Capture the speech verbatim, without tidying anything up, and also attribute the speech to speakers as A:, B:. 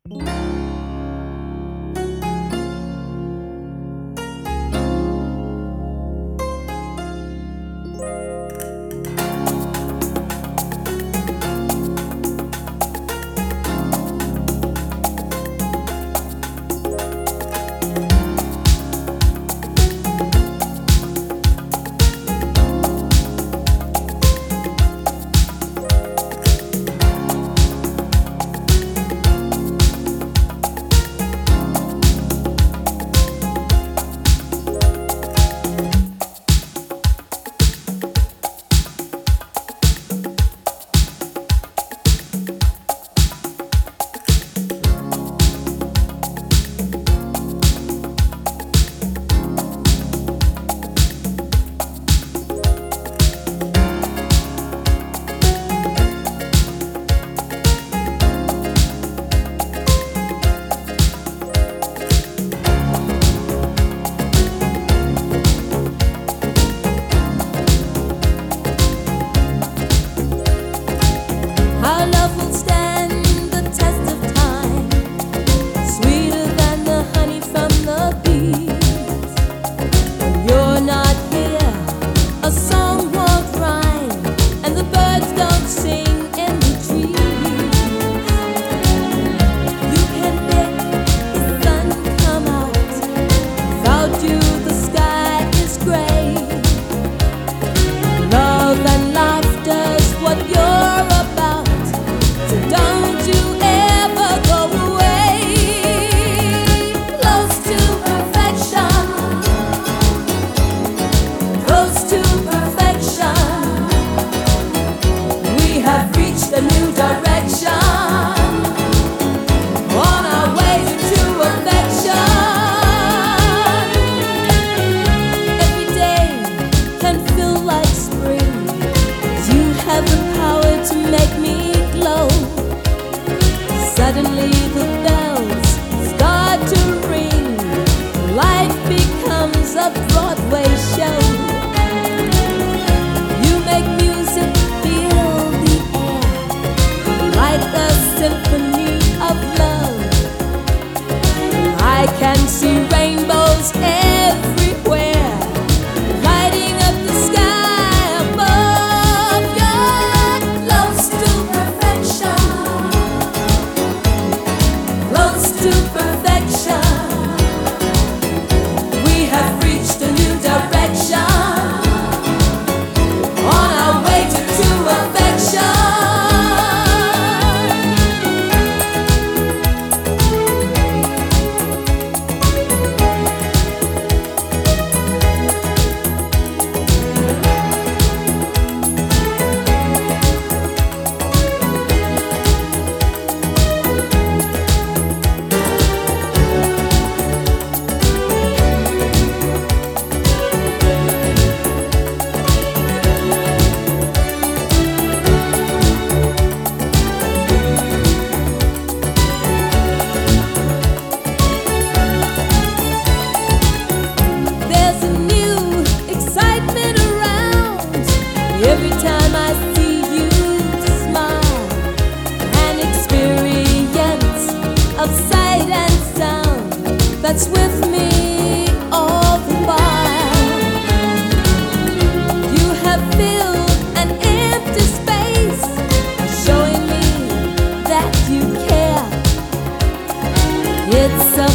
A: Our love will stand the test of time, sweeter than the honey from the bees. When you're not here, a song won't rhyme, and the birds don't sing in the trees. You can make the sun come out, without you the sky is gray. Love and laughter's what you're about. So don't you ever go away. Close to perfection, close to perfection. We have reached a new direction, on our way to affection. Every day can feel like spring. You have the power to make me glow. Suddenly the bells start to ring. Life becomes a Broadway show. You make music fill the air like a symphony of love. I can see rainbows everywhere, lighting up the sky above. You're close to perfection, close to perfection. We have reached a new direction, on our way to true affection. There's a new excitement around every time I see you smile. An experience of sight and sound that's with me all the while. You have filled an empty space, showing me that you care. It's a